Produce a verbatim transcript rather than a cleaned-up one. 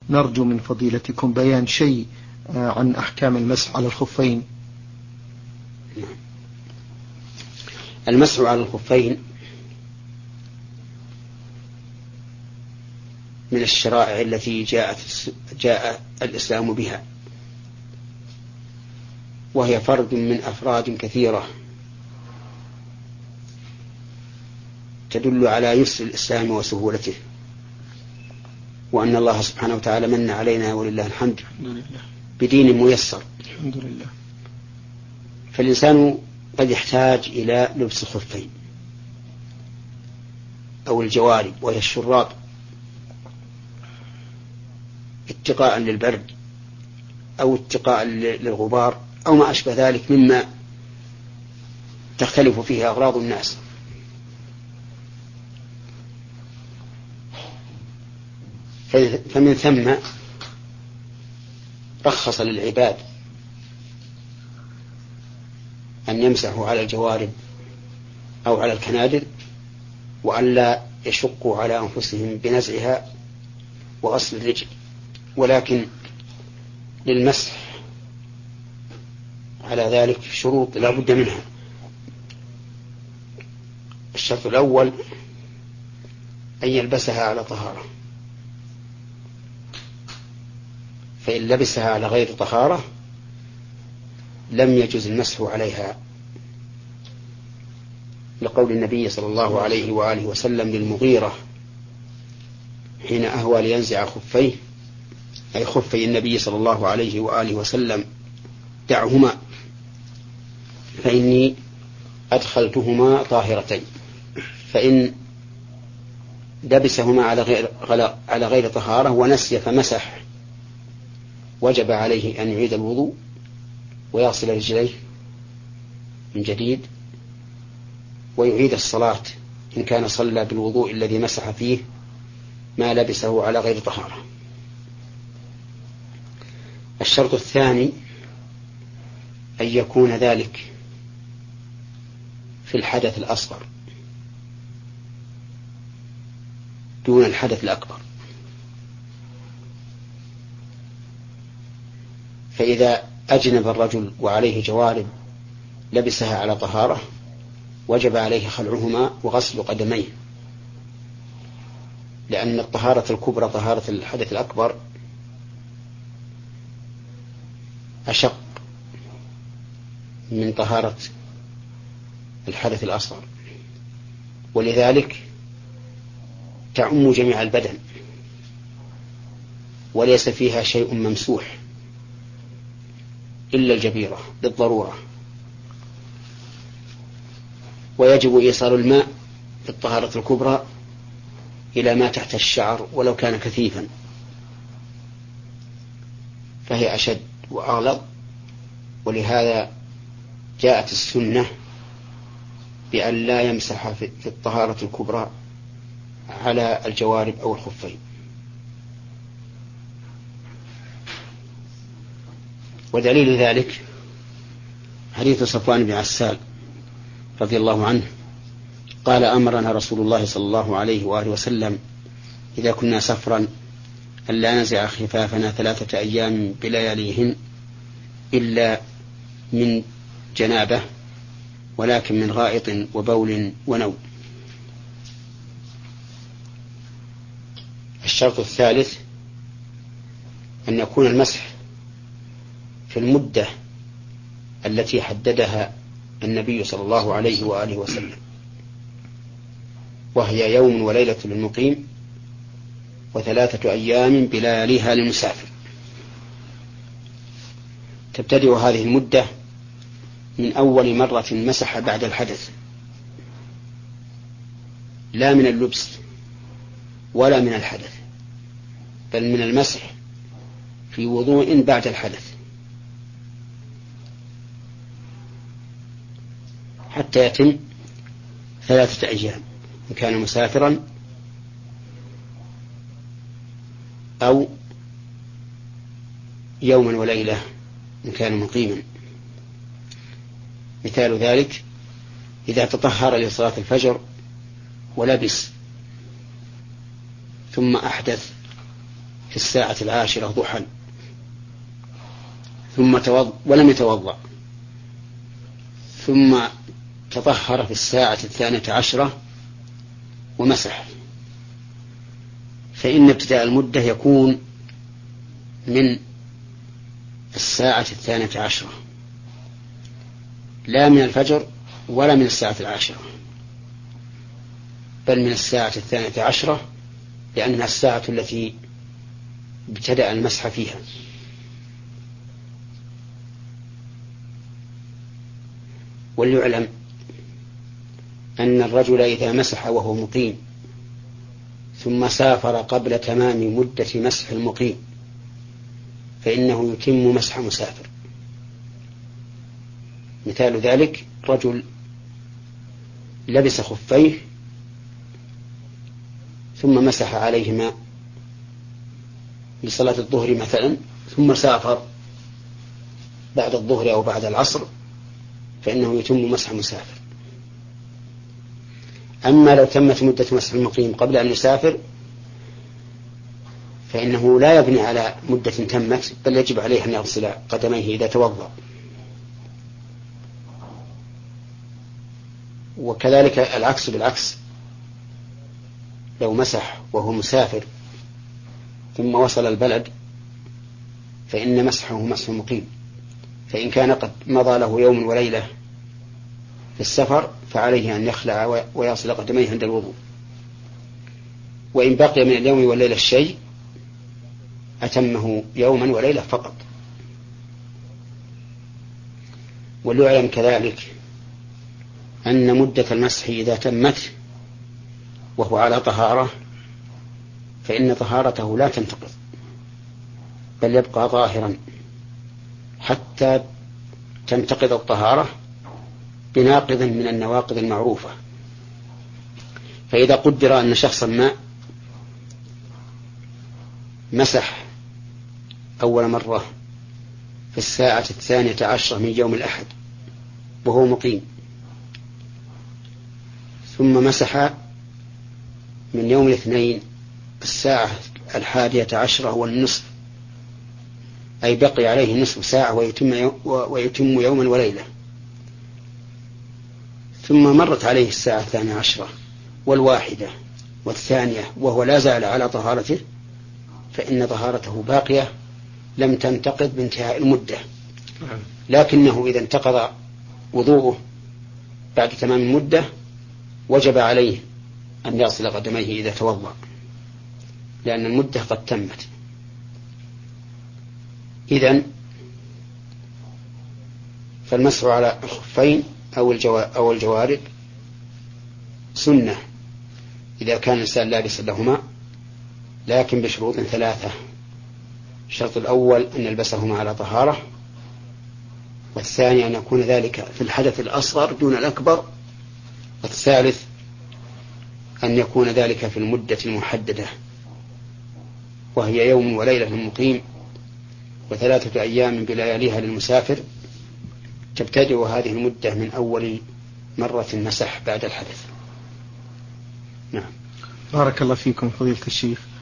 نرجو من فضيلتكم بيان شيء عن أحكام المسح على الخفين. المسح على الخفين من الشرائع التي جاءت جاء الإسلام بها، وهي فرد من أفراد كثيرة تدل على يسر الإسلام وسهولته، وأن الله سبحانه وتعالى من علينا ولله الحمد بدين ميسر الحمد لله. فالإنسان قد يحتاج إلى لبس الخفين أو الجوارب وهي الشراب اتقاء للبرد أو اتقاء للغبار أو ما أشبه ذلك مما تختلف فيه أغراض الناس. فمن ثم رخص للعباد أن يمسحوا على الجوارب أو على الكنادر، وأن لا يشقوا على أنفسهم بنزعها وغسل الرجل، ولكن للمسح على ذلك شروط لا بد منها. الشرط الأول أن يلبسها على طهارة، فإن لبسها على غير طهارة لم يجوز المسح عليها، لقول النبي صلى الله عليه وآله وسلم للمغيرة حين أهوى لينزع خفيه، أي خفي النبي صلى الله عليه وآله وسلم: دعهما فإني أدخلتهما طاهرتين. فإن لبسهما على غير, على غير طهارة ونسي فمسح وجب عليه أن يعيد الوضوء ويغسل رجليه من جديد ويعيد الصلاة إن كان صلى بالوضوء الذي مسح فيه ما لبسه على غير طهارة. الشرط الثاني أن يكون ذلك في الحدث الأصغر دون الحدث الأكبر، فإذا أجنب الرجل وعليه جوارب لبسها على طهارة وجب عليه خلعهما وغسل قدميه، لأن الطهارة الكبرى طهارة الحدث الأكبر أشق من طهارة الحدث الأصغر، ولذلك تعم جميع البدن وليس فيها شيء ممسوح إلا الجبيرة بالضرورة. ويجب إيصال الماء في الطهارة الكبرى إلى ما تحت الشعر ولو كان كثيفا، فهي أشد وأغلظ، ولهذا جاءت السنة بأن لا يمسح في الطهارة الكبرى على الجوارب أو الخفين. ودليل ذلك حديث صفوان بن عسال رضي الله عنه قال: أمرنا رسول الله صلى الله عليه وآله وسلم إذا كنا سفرا أن لا ننزع خفافنا ثلاثة أيام بلياليهن إلا من جنابة، ولكن من غائط وبول ونوم. الشرط الثالث أن يكون المسح في المدة التي حددها النبي صلى الله عليه وآله وسلم، وهي يوم وليلة للمقيم وثلاثة أيام بلياليها للمسافر. تبتدئ هذه المدة من أول مرة مسح بعد الحدث، لا من اللبس ولا من الحدث، بل من المسح في وضوء بعد الحدث حتى يتم ثلاثة أيام إن كان مسافرا أو يوما وليلة إن كان مقيما. مثال ذلك إذا تطهر لصلاة الفجر ولبس ثم أحدث في الساعة العاشرة ضحى ثم توضأ ولم يتوضأ ثم تطهر في الساعة الثانية عشرة ومسح، فإن ابتداء المدة يكون من الساعة الثانية عشرة لا من الفجر ولا من الساعة العاشرة، بل من الساعة الثانية عشرة، لأنها الساعة التي ابتدأ المسح فيها. وليعلم أن الرجل إذا مسح وهو مقيم ثم سافر قبل تمام مدة مسح المقيم فإنه يتم مسح مسافر. مثال ذلك رجل لبس خفيه ثم مسح عليهما لصلاة الظهر مثلا، ثم سافر بعد الظهر أو بعد العصر، فإنه يتم مسح مسافر. أما لو تمت مدة مسح المقيم قبل أن يسافر فإنه لا يبني على مدة تمت، بل يجب عليه أن يغسل قدميه إذا توضأ. وكذلك العكس بالعكس، لو مسح وهو مسافر ثم وصل البلد فإن مسحه مسح مقيم، فإن كان قد مضى له يوم وليلة في السفر فعليه أن يخلع ويغسل قدميه عند الوضوء. وإن بقي من اليوم والليلة الشيء أتمه يوما وليلة فقط. وليعلم كذلك أن مدة المسح إذا تمت وهو على طهارة فإن طهارته لا تنتقض، بل يبقى ظاهرا حتى تنتقض الطهارة بناقض من النواقض المعروفة. فإذا قدر أن شخصا ما مسح أول مرة في الساعة الثانية عشرة من يوم الأحد وهو مقيم، ثم مسح من يوم الاثنين الساعة الحادية عشرة والنصف، أي بقي عليه نصف ساعة ويتم, ويتم يوما وليلة، ثم مرت عليه الساعة الثانية عشرة والواحدة والثانية وهو لا زال على طهارته، فإن طهارته باقية لم تنتقض بانتهاء المدة. لكنه إذا انتقض وضوءه بعد تمام المدة وجب عليه أن يغسل قدميه إذا توضأ، لأن المدة قد تمت. إذن فالمسح على الخفين أو, الجوا أو الجوارب سنة إذا كان الإنسان لابسا لهما، لكن بشروط ثلاثة. الشرط الأول أن يلبسهما على طهارة، والثاني أن يكون ذلك في الحدث الأصغر دون الأكبر، والثالث أن يكون ذلك في المدة المحددة وهي يوم وليلة للمقيم وثلاثة أيام بلياليها للمسافر، تبتدئ هذه المدة من أول مرة مسح بعد الحدث. نعم. بارك الله فيكم فضيلة الشيخ.